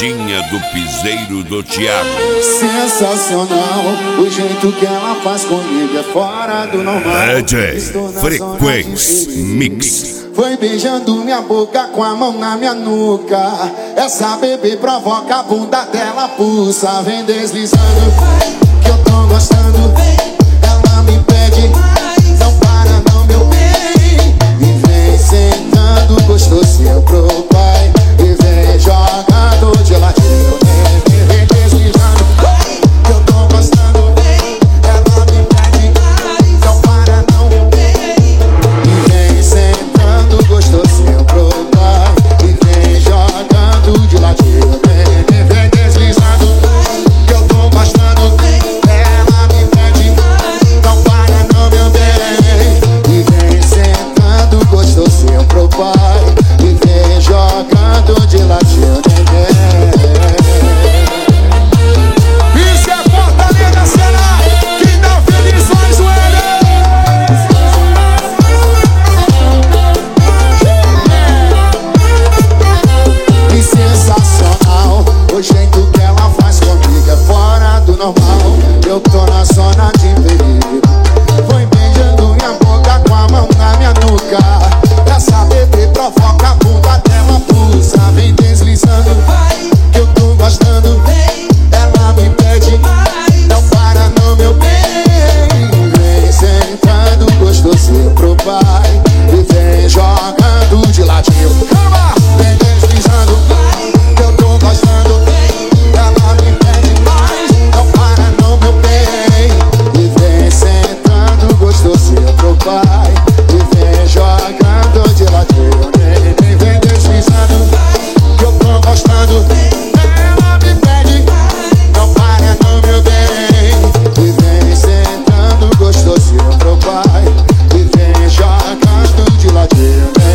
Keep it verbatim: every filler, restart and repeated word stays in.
Bichinha do piseiro do Thiago. Sensacional, o jeito que ela faz comigo é fora do normal. D J Frequência Mix. Foi beijando minha boca com a mão na minha nuca. Essa bebê provoca a bunda dela, pulsa. Vem deslizando, que eu tô gostando. Ela me pede, não para não, meu bem. E vem sentando, gostosinho pro pai. E vem jogando de ladinho, vem deslizando, que eu tô gostando. Ela me pede, não para não, meu bem. E vem sentando, gostosinho pro pai. E vem jogando de ladinho, vem, vem deslizando, que eu tô gostando. Ela me pede, não para não, meu bem. E vem sentando, gostosinho pro pai.